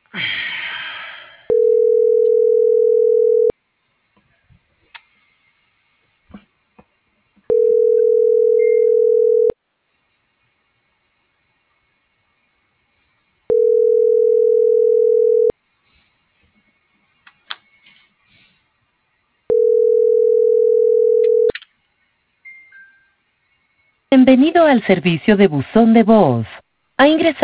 Bienvenido al servicio de buzón de voz. Ha ingresado